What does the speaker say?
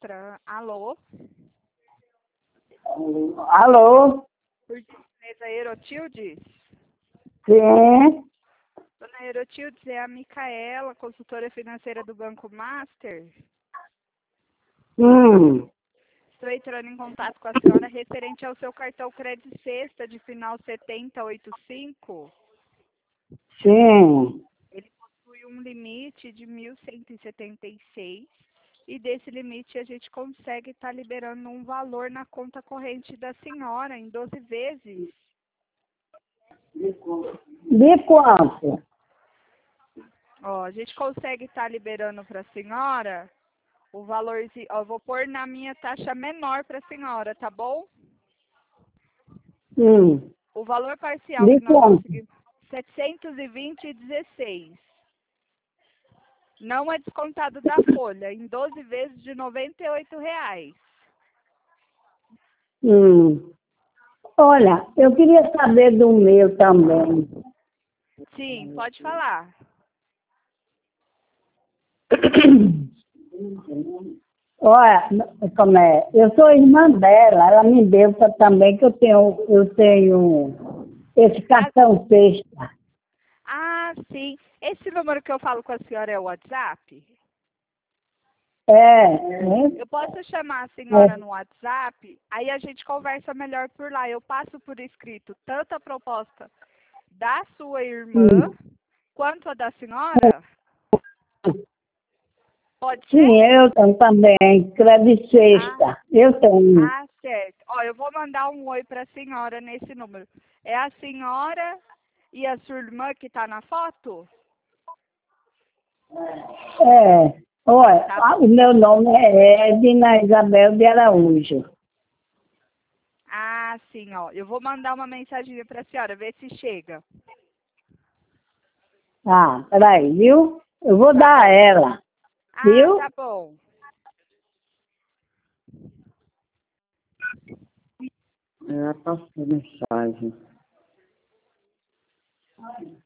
outra. Alô? Alô? Por gentileza, Erotildes? Sim? Dona Erotildes, é a Micaela, consultora financeira do Banco Master. Estou entrando em contato com a senhora referente ao seu cartão crédito sexta de final 7085. Sim. Ele possui um limite de 1.176 e desse limite a gente consegue estar liberando um valor na conta corrente da senhora em 12 vezes. De quanto? Ó, a gente consegue estar liberando para a senhora o valor, ó, eu vou pôr na minha taxa menor para a senhora, tá bom? O valor parcial De que nós quanto? conseguimos, 720,16. Não é descontado da folha, em 12 vezes de R$ 98,00. Olha, eu queria saber do meu também. Sim, pode falar. Olha, como é? Eu sou irmã dela, ela me deu também que eu tenho esse cartão sexta. Ah, sim. Esse número que eu falo com a senhora é o WhatsApp? Eu posso chamar a senhora no WhatsApp, aí a gente conversa melhor por lá. Eu passo por escrito tanto a proposta da sua irmã quanto a da senhora? Pode ser? Sim, eu tenho também, crédito sexta. Eu tenho. Ah, certo. Ó, eu vou mandar um oi para a senhora nesse número. É a senhora e a sua irmã que tá na foto? Olha, Tá. o meu nome é Edna Isabel de Araújo. Ah, sim, ó. Eu vou mandar uma mensagem para a senhora, ver se chega. Ah, peraí, viu? Eu vou Tá dar a bom. ela, Ah, viu? tá bom. Ela passou mensagem.